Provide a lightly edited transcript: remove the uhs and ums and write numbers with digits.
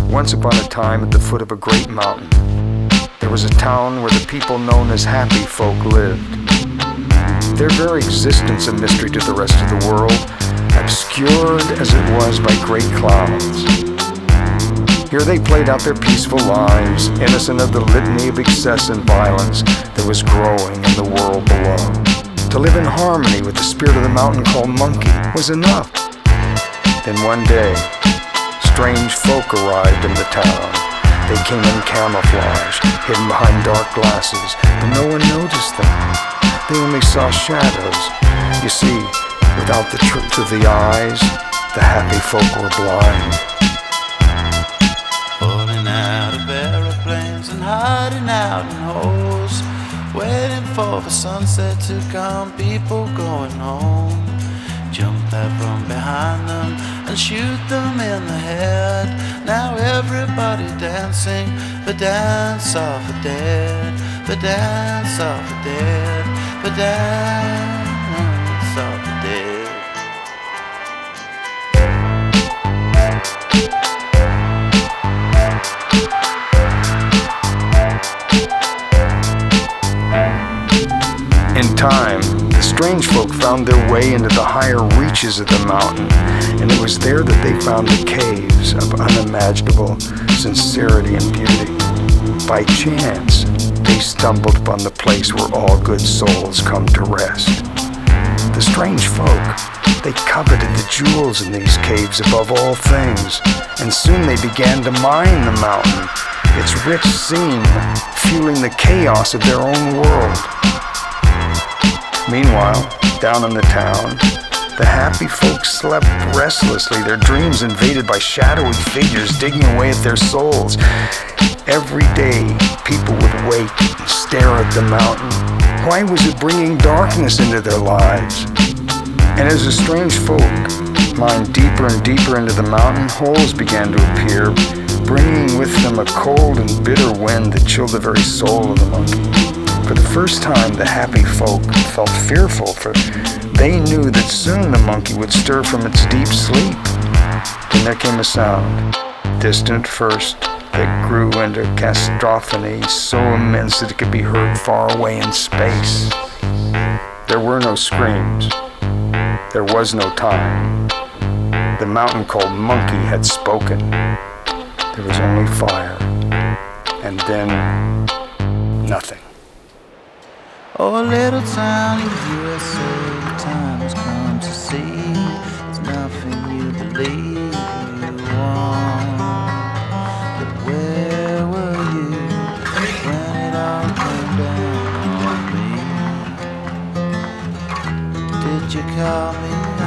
Once upon a time, at the foot of a great mountain, there was a town where the people known as happy folk lived. Their very existence a mystery to the rest of the world, obscured as it was by great clouds. Here they played out their peaceful lives, innocent of the litany of excess and violence that was growing in the world below. To live in harmony with the spirit of the mountain called Monkey was enough. Then one day, strange folk arrived in the town. They came in camouflage, hidden behind dark glasses, but no one noticed them. They only saw shadows. You see, without the truth of the eyes, the happy folk were blind. Falling out of aeroplanes and hiding out in holes, waiting for the sunset to come, people going home. Jump out from behind them and shoot them in the head. Now everybody dancing the dance of the dead, the dance of the dead, the dance of the dead. In time, the strange folk found their way into the higher reaches of the mountain, and it was there that they found the caves of unimaginable sincerity and beauty. By chance, they stumbled upon the place where all good souls come to rest. The strange folk, they coveted the jewels in these caves above all things, and soon they began to mine the mountain, its rich scene, fueling the chaos of their own world. Meanwhile, down in the town, the happy folks slept restlessly, their dreams invaded by shadowy figures digging away at their souls. Every day, people would wake and stare at the mountain. Why was it bringing darkness into their lives? And as the strange folk mined deeper and deeper into the mountain, holes began to appear, bringing with them a cold and bitter wind that chilled the very soul of the monkey. For the first time, the happy folk felt fearful, for they knew that soon the monkey would stir from its deep sleep. Then there came a sound, distant at first, that grew into cacophony so immense that it could be heard far away in space. There were no screams. There was no time. The mountain called Monkey had spoken. There was only fire. And then, nothing. Oh, a little town in USA, the time has come to see there's nothing you believe you want. But where were you when it all came down on me? Did you call me